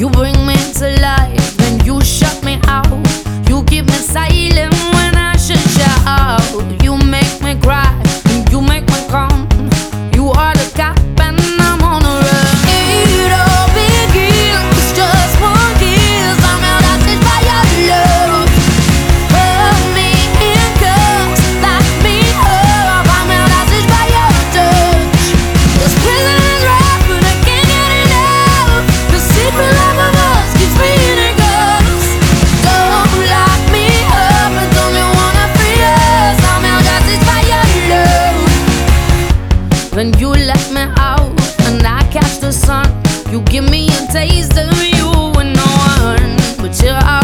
You bring me to life, then you shut me out. You keep me silent when I should shout. You make me cry, and you make me calm. You are the cop and I'm on the run. It all begins just one kiss. I'm held hostage by your love. Hold me in cuffs, lock me up. I'm held hostage by your touch. This prison is rough, but I can't get enough. The secret love of us keeps me in a ghost. Don't lock me up and don't you wanna free us. I'm held hostage by your love. When you let me out and I catch the sun, you give me a taste of you and no one but your heart.